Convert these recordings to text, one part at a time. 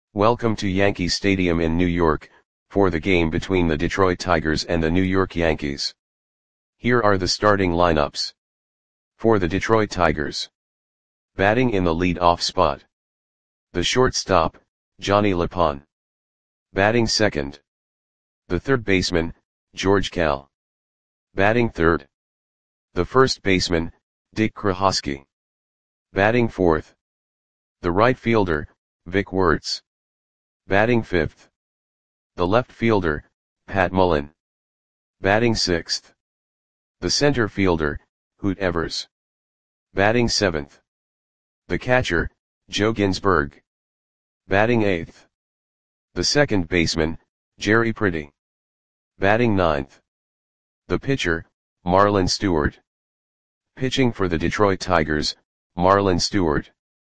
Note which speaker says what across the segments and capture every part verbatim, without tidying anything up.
Speaker 1: Welcome to Yankee Stadium in New York, for the game between the Detroit Tigers and the New York Yankees. Here are the starting lineups. For the Detroit Tigers. Batting in the lead-off spot. The shortstop, Johnny LePon. Batting second. The third baseman, George Kell. Batting third. The first baseman, Dick Krohosky. Batting fourth. The right fielder, Vic Wertz. Batting fifth. The left fielder, Pat Mullen. Batting sixth. The center fielder, Hoot Evers. Batting seventh. The catcher, Joe Ginsberg. Batting eighth. The second baseman, Jerry Pretty. Batting ninth. The pitcher, Marlon Stewart. Pitching for the Detroit Tigers, Marlon Stewart.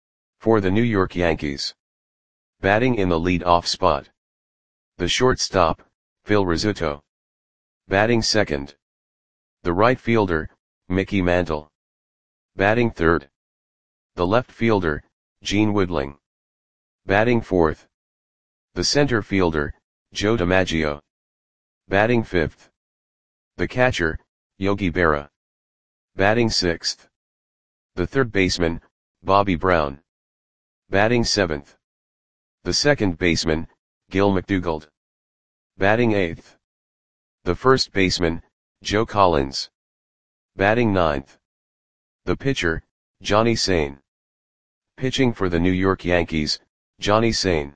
Speaker 1: For the New York Yankees. Batting in the lead-off spot. The shortstop, Phil Rizzuto. Batting second. The right fielder, Mickey Mantle. Batting third. The left fielder, Gene Woodling. Batting fourth. The center fielder, Joe DiMaggio. Batting fifth. The catcher, Yogi Berra. Batting sixth. The third baseman, Bobby Brown. Batting seventh. The second baseman, Gil McDougald. Batting eighth. The first baseman, Joe Collins. Batting ninth. The pitcher, Johnny Sain. Pitching for the New York Yankees, Johnny Sain.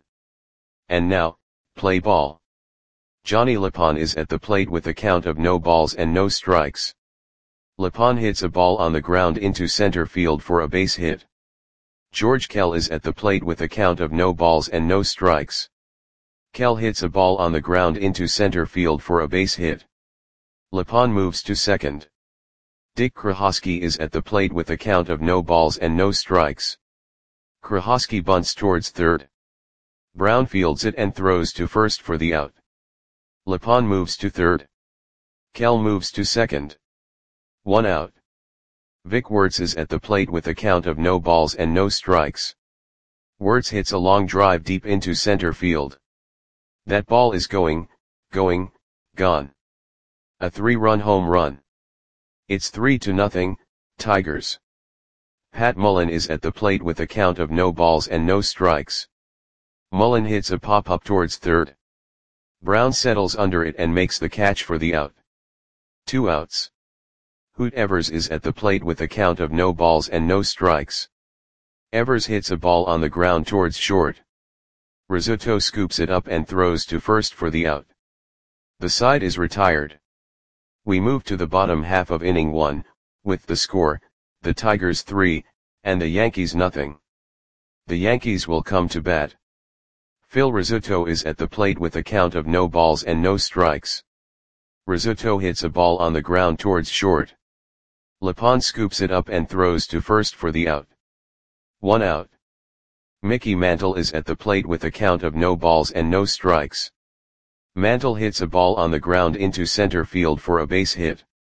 Speaker 1: And now, play ball. Johnny LePon is at the plate with a count of no balls and no strikes. LePon hits a ball on the ground into center field for a base hit. George Kell is at the plate with a count of no balls and no strikes. Kell hits a ball on the ground into center field for a base hit. LePon moves to second. Dick Krohosky is at the plate with a count of no balls and no strikes. Krohosky bunts towards third. Brown fields it and throws to first for the out. LePon moves to third. Kell moves to second. One out. Vic Wertz is at the plate with a count of no balls and no strikes. Wertz hits a long drive deep into center field. That ball is going, going, gone. A three-run home run. It's three to nothing, Tigers. Pat Mullen is at the plate with a count of no balls and no strikes. Mullen hits a pop-up towards third. Brown settles under it and makes the catch for the out. Two outs. Hoot Evers is at the plate with a count of no balls and no strikes. Evers hits a ball on the ground towards short. Rizzuto scoops it up and throws to first for the out. The side is retired. We move to the bottom half of inning one, with the score, the Tigers three, and the Yankees nothing. The Yankees will come to bat. Phil Rizzuto is at the plate with a count of no balls and no strikes. Rizzuto hits a ball on the ground towards short. LePon scoops it up and throws to first for the out. One out. Mickey Mantle is at the plate with a count of no balls and no strikes. Mantle hits a ball on the ground into center field for a base hit.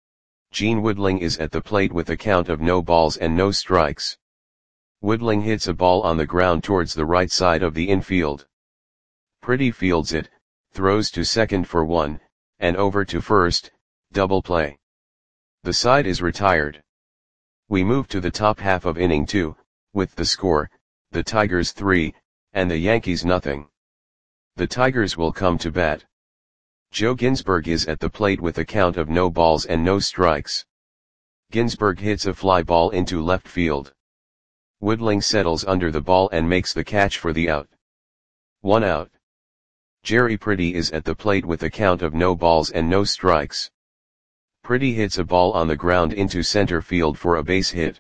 Speaker 1: Gene Woodling is at the plate with a count of no balls and no strikes. Woodling hits a ball on the ground towards the right side of the infield. Pretty fields it, throws to second for one, and over to first, double play. The side is retired. We move to the top half of inning two, with the score, the Tigers three, and the Yankees nothing. The Tigers will come to bat. Joe Ginsberg is at the plate with a count of no balls and no strikes. Ginsberg hits a fly ball into left field. Woodling settles under the ball and makes the catch for the out. One out. Jerry Pretty is at the plate with a count of no balls and no strikes. Pretty hits a ball on the ground into center field for a base hit.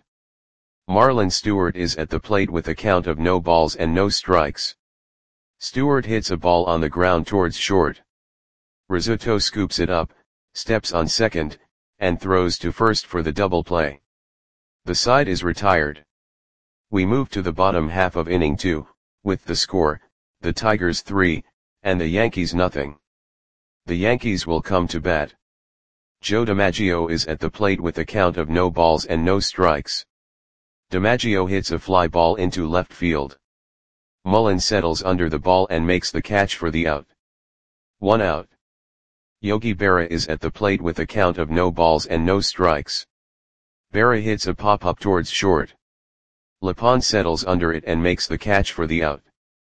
Speaker 1: Marlon Stewart is at the plate with a count of no balls and no strikes. Stewart hits a ball on the ground towards short. Rizzuto scoops it up, steps on second, and throws to first for the double play. The side is retired. We move to the bottom half of inning two, with the score, the Tigers three, and the Yankees nothing. The Yankees will come to bat. Joe DiMaggio is at the plate with a count of no balls and no strikes. DiMaggio hits a fly ball into left field. Mullen settles under the ball and makes the catch for the out. One out. Yogi Berra is at the plate with a count of no balls and no strikes. Berra hits a pop-up towards short. Lapon settles under it and makes the catch for the out.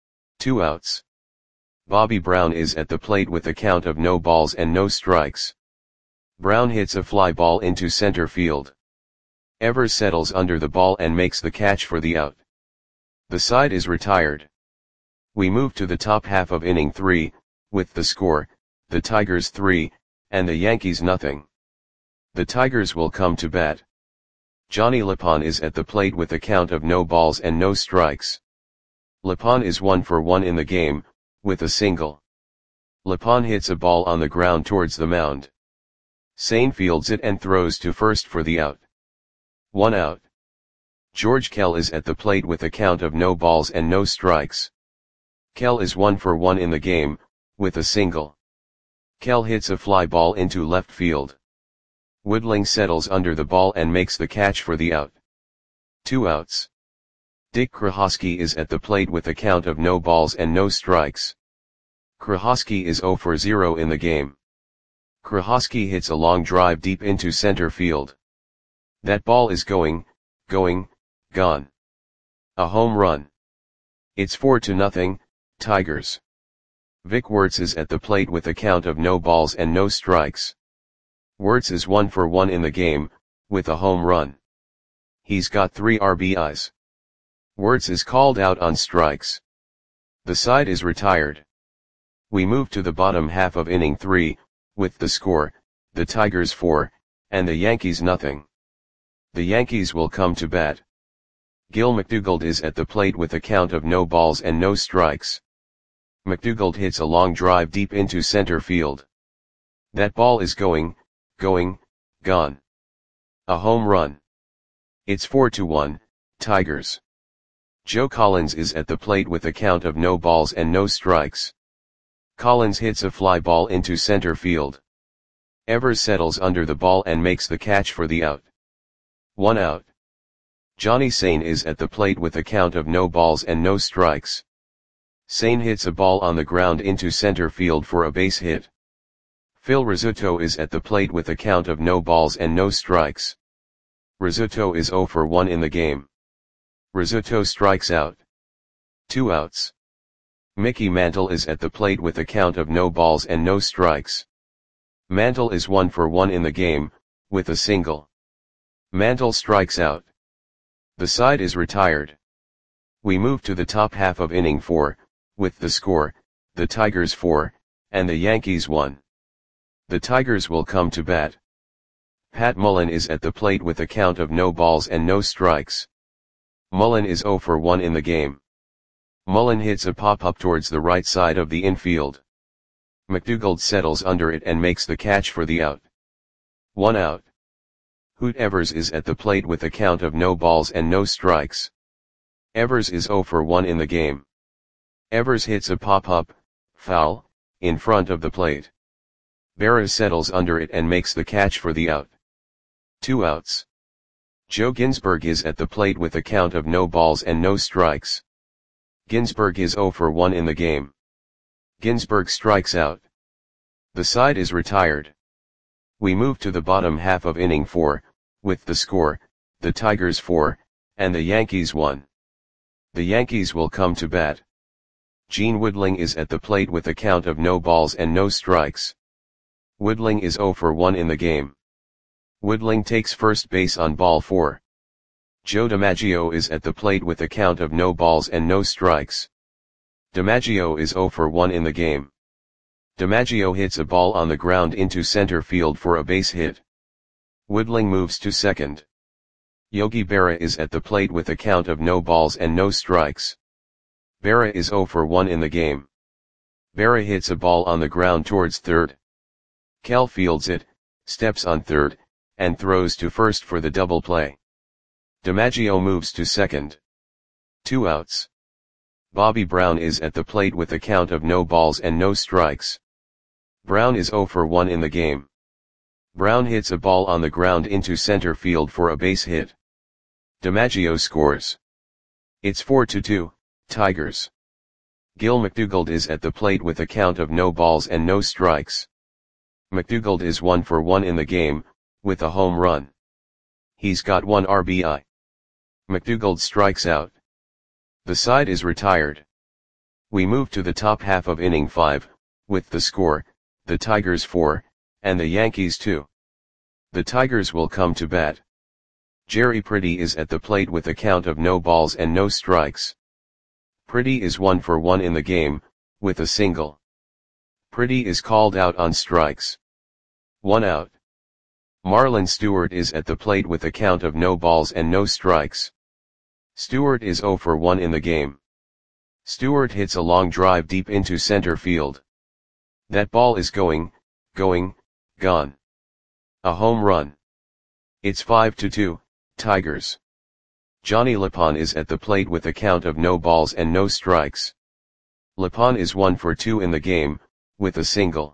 Speaker 1: Two outs. Bobby Brown is at the plate with a count of no balls and no strikes. Brown hits a fly ball into center field. Evers settles under the ball and makes the catch for the out. The side is retired. We move to the top half of inning three, with the score, the Tigers three, and the Yankees nothing. The Tigers will come to bat. Johnny Lapon is at the plate with a count of no balls and no strikes. Lapon is one for one in the game, with a single. Lapon hits a ball on the ground towards the mound. Sane fields it and throws to first for the out. One out. George Kell is at the plate with a count of no balls and no strikes. Kell is one for one in the game, with a single. Kell hits a fly ball into left field. Woodling settles under the ball and makes the catch for the out. Two outs. Dick Krahosky is at the plate with a count of no balls and no strikes. Krahosky is zero for zero in the game. Krahosky hits a long drive deep into center field. That ball is going, going, gone. A home run. It's four to nothing, Tigers. Vic Wertz is at the plate with a count of no balls and no strikes. Wertz is one for one in the game, with a home run. He's got three R B Is. Wertz is called out on strikes. The side is retired. We move to the bottom half of inning three, with the score, the Tigers four, and the Yankees nothing. The Yankees will come to bat. Gil McDougald is at the plate with a count of no balls and no strikes. McDougald hits a long drive deep into center field. That ball is going, going, gone. A home run. It's four to one, Tigers. Joe Collins is at the plate with a count of no balls and no strikes. Collins hits a fly ball into center field. Evers settles under the ball and makes the catch for the out. One out. Johnny Sane is at the plate with a count of no balls and no strikes. Sane hits a ball on the ground into center field for a base hit. Phil Rizzuto is at the plate with a count of no balls and no strikes. Rizzuto is zero for one in the game. Rizzuto strikes out. Two outs. Mickey Mantle is at the plate with a count of no balls and no strikes. Mantle is one for one in the game, with a single. Mantle strikes out. The side is retired. We move to the top half of inning four, with the score, the Tigers four, and the Yankees one. The Tigers will come to bat. Pat Mullen is at the plate with a count of no balls and no strikes. Mullen is zero for one in the game. Mullen hits a pop-up towards the right side of the infield. McDougald settles under it and makes the catch for the out. One out. Hoot Evers is at the plate with a count of no balls and no strikes. Evers is zero for one in the game. Evers hits a pop-up, foul, in front of the plate. Berra settles under it and makes the catch for the out. Two outs. Joe Ginsberg is at the plate with a count of no balls and no strikes. Ginsberg is zero for one in the game. Ginsberg strikes out. The side is retired. We move to the bottom half of inning four, with the score, the Tigers four, and the Yankees one. The Yankees will come to bat. Gene Woodling is at the plate with a count of no balls and no strikes. Woodling is zero for one in the game. Woodling takes first base on ball four. Joe DiMaggio is at the plate with a count of no balls and no strikes. DiMaggio is zero for one in the game. DiMaggio hits a ball on the ground into center field for a base hit. Woodling moves to second. Yogi Berra is at the plate with a count of no balls and no strikes. Berra is zero for one in the game. Berra hits a ball on the ground towards third. Kell fields it, steps on third, and throws to first for the double play. DiMaggio moves to second. Two outs. Bobby Brown is at the plate with a count of no balls and no strikes. Brown is zero for one in the game. Brown hits a ball on the ground into center field for a base hit. DiMaggio scores. It's four to two, Tigers. Gil McDougald is at the plate with a count of no balls and no strikes. McDougald is one for one in the game, with a home run. He's got one R B I. McDougald strikes out. The side is retired. We move to the top half of inning five, with the score, the Tigers four, and the Yankees two. The Tigers will come to bat. Jerry Pretty is at the plate with a count of no balls and no strikes. Pretty is one for one in the game, with a single. Pretty is called out on strikes. One out. Marlon Stewart is at the plate with a count of no balls and no strikes. Stewart is zero for one in the game. Stewart hits a long drive deep into center field. That ball is going, going, gone. A home run. It's five to two, Tigers. Johnny Lapon is at the plate with a count of no balls and no strikes. Lapon is one for two in the game, with a single.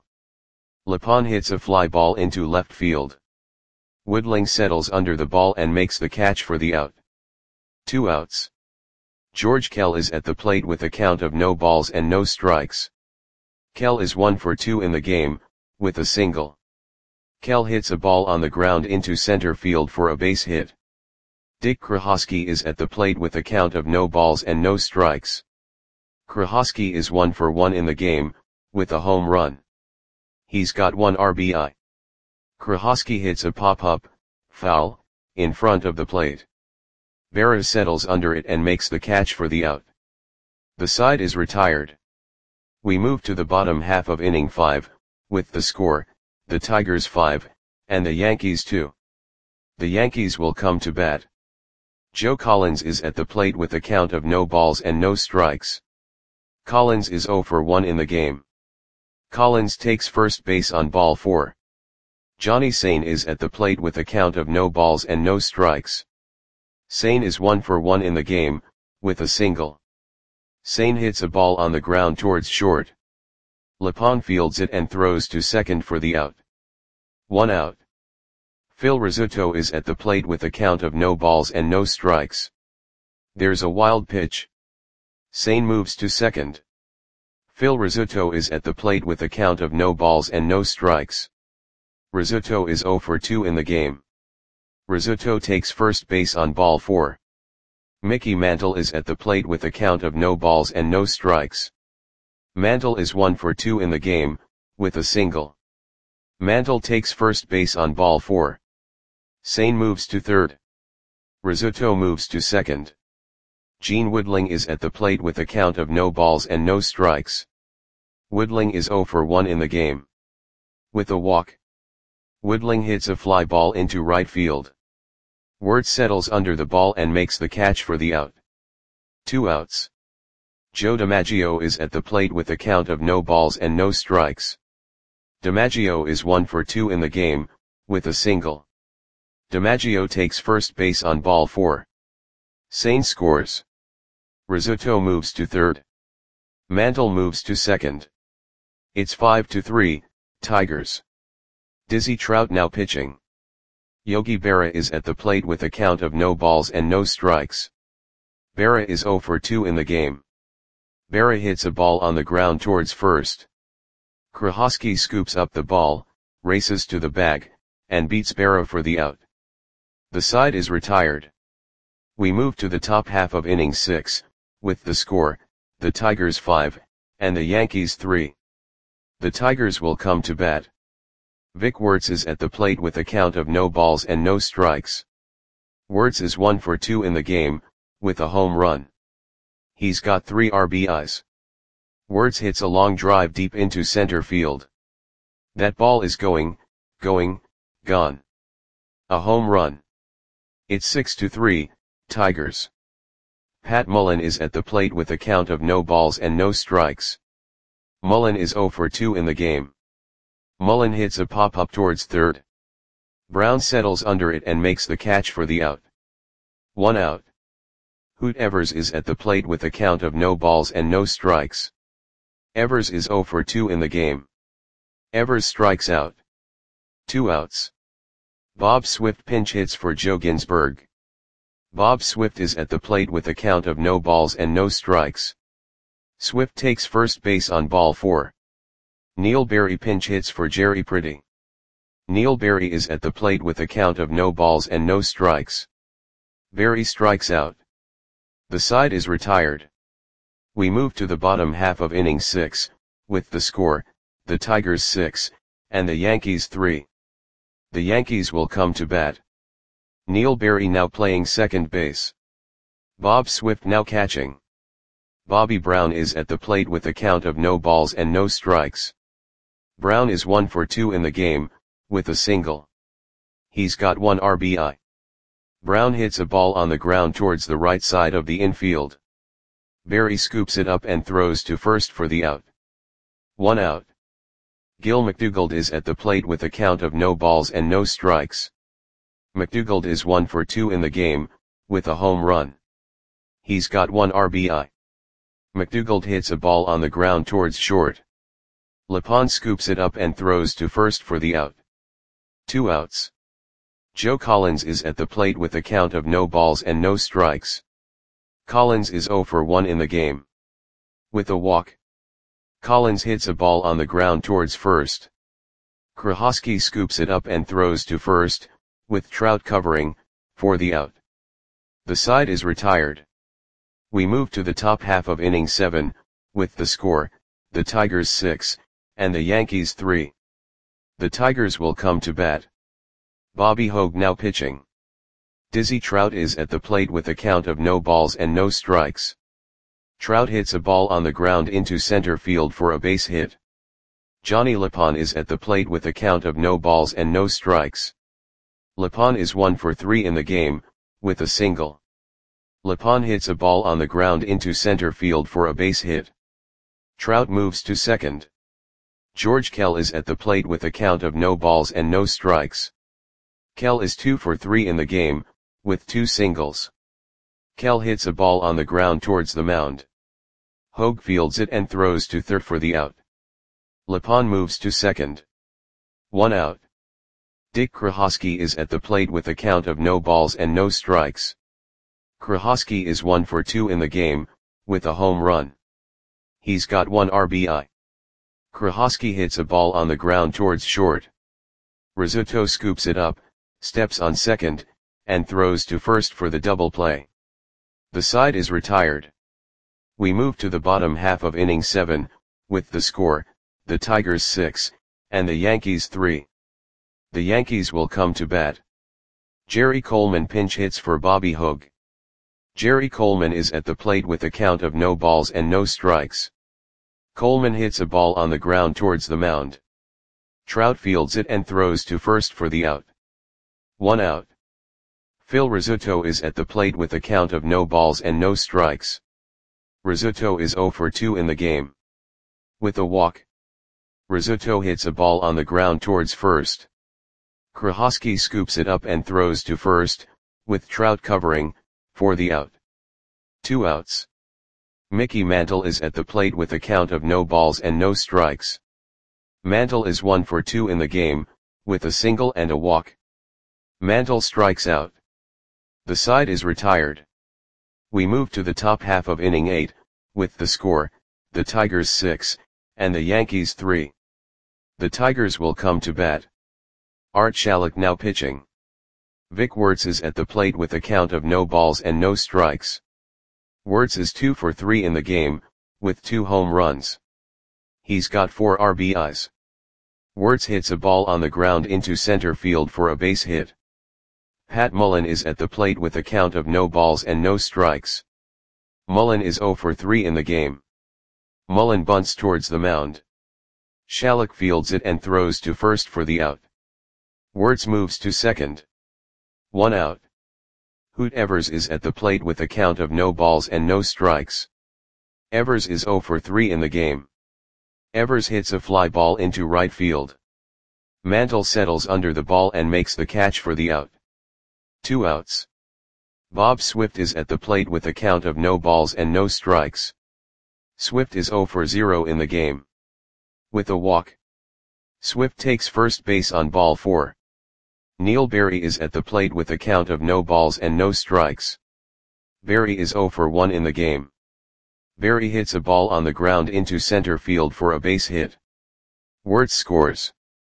Speaker 1: Lapon hits a fly ball into left field. Woodling settles under the ball and makes the catch for the out. Two outs. George Kell is at the plate with a count of no balls and no strikes. Kell is one for two in the game, with a single. Kell hits a ball on the ground into center field for a base hit. Dick Krahosky is at the plate with a count of no balls and no strikes. Krahosky is one for one in the game, with a home run. He's got one R B I. Krahosky hits a pop-up, foul, in front of the plate. Berra settles under it and makes the catch for the out. The side is retired. We move to the bottom half of inning five, with the score, the Tigers five, and the Yankees two. The Yankees will come to bat. Joe Collins is at the plate with a count of no balls and no strikes. Collins is zero for one in the game. Collins takes first base on ball four. Johnny Sane is at the plate with a count of no balls and no strikes. Sane is one for one in the game, with a single. Sane hits a ball on the ground towards short. Lapon fields it and throws to second for the out. One out. Phil Rizzuto is at the plate with a count of no balls and no strikes. There's a wild pitch. Sane moves to second. Phil Rizzuto is at the plate with a count of no balls and no strikes. Rizzuto is zero for two in the game. Rizzuto takes first base on ball four. Mickey Mantle is at the plate with a count of no balls and no strikes. Mantle is one for two in the game, with a single. Mantle takes first base on ball four. Sane moves to third. Rizzuto moves to second. Gene Woodling is at the plate with a count of no balls and no strikes. Woodling is zero for one in the game. With a walk. Woodling hits a fly ball into right field. Wirtz settles under the ball and makes the catch for the out. Two outs. Joe DiMaggio is at the plate with a count of no balls and no strikes. DiMaggio is one for two in the game, with a single. DiMaggio takes first base on ball four. Sane scores. Rizzuto moves to third. Mantle moves to second. It's five to three, Tigers. Dizzy Trout now pitching. Yogi Berra is at the plate with a count of no balls and no strikes. Berra is zero for two in the game. Berra hits a ball on the ground towards first. Krahosky scoops up the ball, races to the bag, and beats Berra for the out. The side is retired. We move to the top half of inning six, with the score, the Tigers five, and the Yankees three. The Tigers will come to bat. Vic Wirtz is at the plate with a count of no balls and no strikes. Wirtz is one for two in the game, with a home run. He's got three R B Is. Wirtz hits a long drive deep into center field. That ball is going, going, gone. A home run. It's six to three, Tigers. Pat Mullen is at the plate with a count of no balls and no strikes. Mullen is zero for two in the game. Mullen hits a pop-up towards third. Brown settles under it and makes the catch for the out. One out. Hoot Evers is at the plate with a count of no balls and no strikes. Evers is zero for two in the game. Evers strikes out. Two outs. Bob Swift pinch hits for Joe Ginsberg. Bob Swift is at the plate with a count of no balls and no strikes. Swift takes first base on ball four. Neil Berry pinch hits for Jerry Pretty. Neil Berry is at the plate with a count of no balls and no strikes. Berry strikes out. The side is retired. We move to the bottom half of inning six, with the score, the Tigers six, and the Yankees three. The Yankees will come to bat. Neil Berry now playing second base. Bob Swift now catching. Bobby Brown is at the plate with a count of no balls and no strikes. Brown is one for two in the game, with a single. He's got one R B I. Brown hits a ball on the ground towards the right side of the infield. Berry scoops it up and throws to first for the out. One out. Gil McDougald is at the plate with a count of no balls and no strikes. McDougald is one for two in the game, with a home run. He's got one R B I. McDougald hits a ball on the ground towards short. Lepond scoops it up and throws to first for the out. Two outs. Joe Collins is at the plate with a count of no balls and no strikes. Collins is zero for one in the game. With a walk. Collins hits a ball on the ground towards first. Krahosky scoops it up and throws to first, with Trout covering, for the out. The side is retired. We move to the top half of inning seven, with the score, the Tigers six, and the Yankees three. The Tigers will come to bat. Bobby Hogue now pitching. Dizzy Trout is at the plate with a count of no balls and no strikes. Trout hits a ball on the ground into center field for a base hit. Johnny Lepond is at the plate with a count of no balls and no strikes. Lepond is one for three in the game, with a single. Lepond hits a ball on the ground into center field for a base hit. Trout moves to second. George Kell is at the plate with a count of no balls and no strikes. Kell is two for three in the game, with two singles. Kell hits a ball on the ground towards the mound. Hogue fields it and throws to third for the out. Lepond moves to second. One out. Dick Krahosky is at the plate with a count of no balls and no strikes. Krahosky is one for two in the game, with a home run. He's got one R B I. Krahosky hits a ball on the ground towards short. Rizzuto scoops it up, steps on second, and throws to first for the double play. The side is retired. We move to the bottom half of inning seven, with the score, the Tigers six, and the Yankees three. The Yankees will come to bat. Jerry Coleman pinch hits for Bobby Hogue. Jerry Coleman is at the plate with a count of no balls and no strikes. Coleman hits a ball on the ground towards the mound. Trout fields it and throws to first for the out. One out. Phil Rizzuto is at the plate with a count of no balls and no strikes. Rizzuto is zero for two in the game. With a walk. Rizzuto hits a ball on the ground towards first. Krahosky scoops it up and throws to first, with Trout covering, for the out. Two outs. Mickey Mantle is at the plate with a count of no balls and no strikes. Mantle is one for two in the game, with a single and a walk. Mantle strikes out. The side is retired. We move to the top half of inning eight, with the score, the Tigers six, and the Yankees three. The Tigers will come to bat. Art Shalek now pitching. Vic Wertz is at the plate with a count of no balls and no strikes. Wertz is two for three in the game, with two home runs. He's got four R B Is. Wertz hits a ball on the ground into center field for a base hit. Pat Mullen is at the plate with a count of no balls and no strikes. Mullen is zero for three in the game. Mullen bunts towards the mound. Shalek fields it and throws to first for the out. Wertz moves to second. One out. Hoot Evers is at the plate with a count of no balls and no strikes. Evers is zero for three in the game. Evers hits a fly ball into right field. Mantle settles under the ball and makes the catch for the out. Two outs. Bob Swift is at the plate with a count of no balls and no strikes. Swift is zero for zero in the game. With a walk. Swift takes first base on ball four. Neil Berry is at the plate with a count of no balls and no strikes. Berry is zero for one in the game. Barry hits a ball on the ground into center field for a base hit. Wertz scores.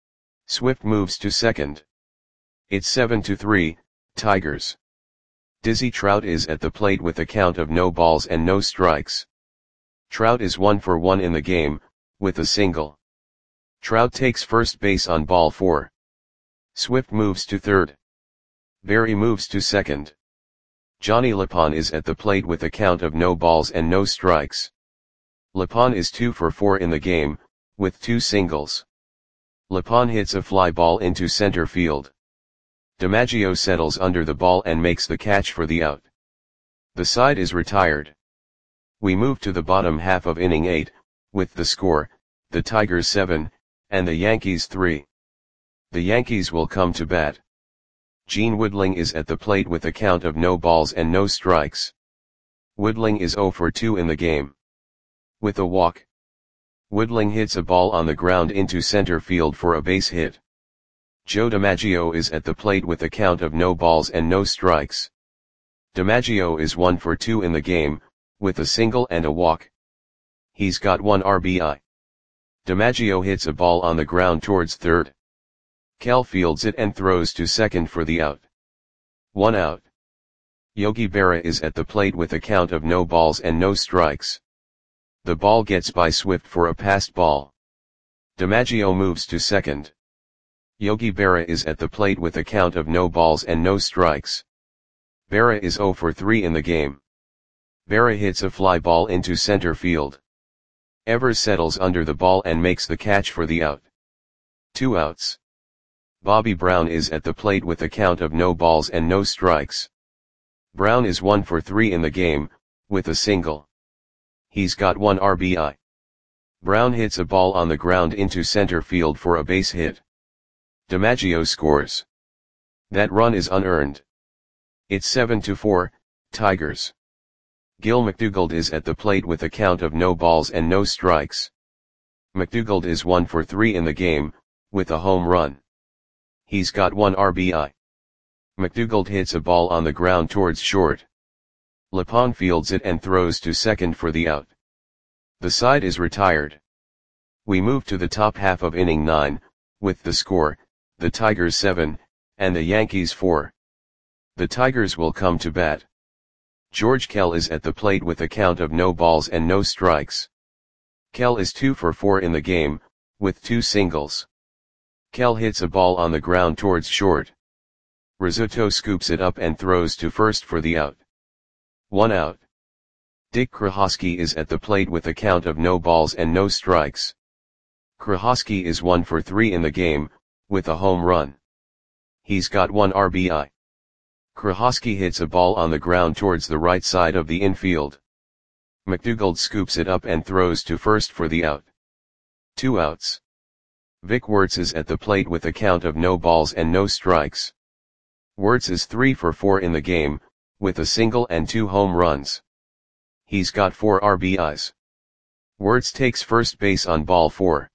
Speaker 1: Swift moves to second. It's seven to three, Tigers. Dizzy Trout is at the plate with a count of no balls and no strikes. Trout is one for one in the game, with a single. Trout takes first base on ball four. Swift moves to third. Barry moves to second. Johnny Lapon is at the plate with a count of no balls and no strikes. Lapon is two for four in the game, with two singles. Lapon hits a fly ball into center field. DiMaggio settles under the ball and makes the catch for the out. The side is retired. We move to the bottom half of inning eight, with the score, the Tigers seven, and the Yankees three. The Yankees will come to bat. Gene Woodling is at the plate with a count of no balls and no strikes. Woodling is zero for two in the game. With a walk. Woodling hits a ball on the ground into center field for a base hit. Joe DiMaggio is at the plate with a count of no balls and no strikes. DiMaggio is one for two in the game, with a single and a walk. He's got one R B I. DiMaggio hits a ball on the ground towards third. Cal fields it and throws to second for the out. One out. Yogi Berra is at the plate with a count of no balls and no strikes. The ball gets by Swift for a passed ball. DiMaggio moves to second. Yogi Berra is at the plate with a count of no balls and no strikes. Berra is zero for three in the game. Berra hits a fly ball into center field. Evers settles under the ball and makes the catch for the out. Two outs. Bobby Brown is at the plate with a count of no balls and no strikes. Brown is one for three in the game, with a single. He's got one R B I. Brown hits a ball on the ground into center field for a base hit. DiMaggio scores. That run is unearned. It's seven to four, Tigers. Gil McDougald is at the plate with a count of no balls and no strikes. McDougald is one for three in the game, with a home run. He's got one R B I. McDougald hits a ball on the ground towards short. Lapon fields it and throws to second for the out. The side is retired. We move to the top half of inning nine, with the score, the Tigers seven, and the Yankees four. The Tigers will come to bat. George Kell is at the plate with a count of no balls and no strikes. Kell is two for four in the game, with two singles. Kell hits a ball on the ground towards short. Rizzuto scoops it up and throws to first for the out. One out. Dick Krahosky is at the plate with a count of no balls and no strikes. Krahosky is one for three in the game, with a home run. He's got one R B I. Krahosky hits a ball on the ground towards the right side of the infield. McDougald scoops it up and throws to first for the out. Two outs. Vic Wertz is at the plate with a count of no balls and no strikes. Wertz is three for four in the game, with a single and two home runs. He's got four R B Is. Wertz takes first base on ball four.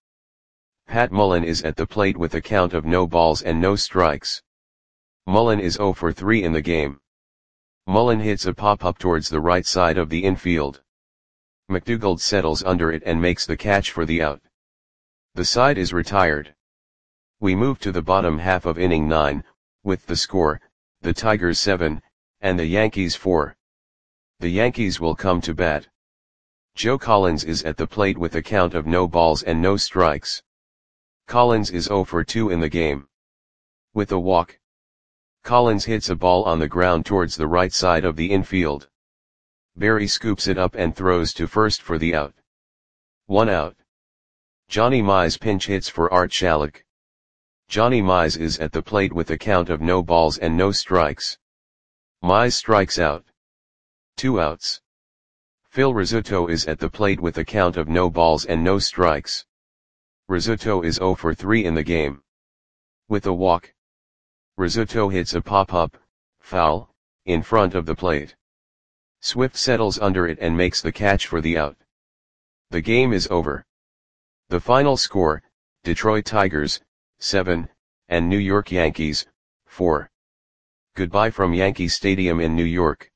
Speaker 1: Pat Mullen is at the plate with a count of no balls and no strikes. Mullen is zero for three in the game. Mullen hits a pop-up towards the right side of the infield. McDougald settles under it and makes the catch for the out. The side is retired. We move to the bottom half of inning nine, with the score, the Tigers seven, and the Yankees four. The Yankees will come to bat. Joe Collins is at the plate with a count of no balls and no strikes. Collins is zero for two in the game. With a walk. Collins hits a ball on the ground towards the right side of the infield. Barry scoops it up and throws to first for the out. One out. Johnny Mize pinch hits for Art Shalek. Johnny Mize is at the plate with a count of no balls and no strikes. Mize strikes out. Two outs. Phil Rizzuto is at the plate with a count of no balls and no strikes. Rizzuto is zero for three in the game. With a walk. Rizzuto hits a pop-up, foul, in front of the plate. Swift settles under it and makes the catch for the out. The game is over. The final score, Detroit Tigers, seven, and New York Yankees, four. Goodbye from Yankee Stadium in New York.